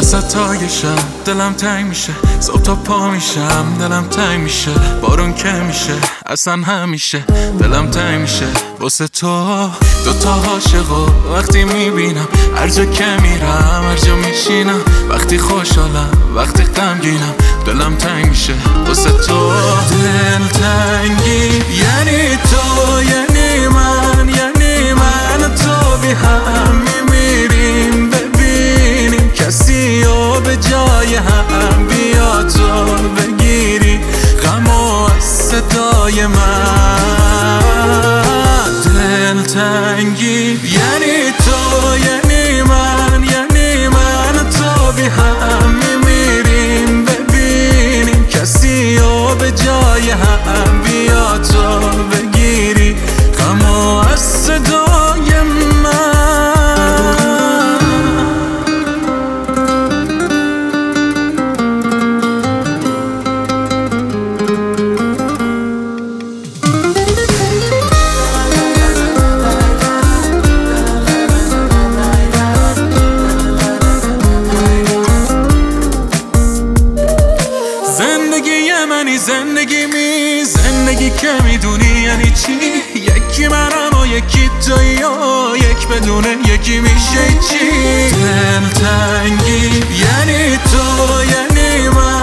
وسط شب دلم تنگ میشه، صبح تا پا میشم دلم تنگ میشه، بارون که میشه اصلا همیشه دلم تنگ میشه واسه تو. دوتا عاشقو وقتی میبینم، هر جا که میرم هر جا میشینم، وقتی خوشحالم وقتی غمگینم دلم تنگ میشه واسه تو. دل تنگی یعنی تو، یعنی من تو بی هم میمیریم، ببینیم کسی و به جای هم بیا تو بگیری غمو از صدای من. دل تنگی یعنی تو، یعنی من تو بی هم میمیریم، ببینیم کسی و به جای هم بیا تو بگیری غمو از صدای من. زندگی که میدونی یعنی چی؟ یکی منم و یکی تویی و یک بدونه یکی میشه چی؟ دل تنگی یعنی تو، یعنی من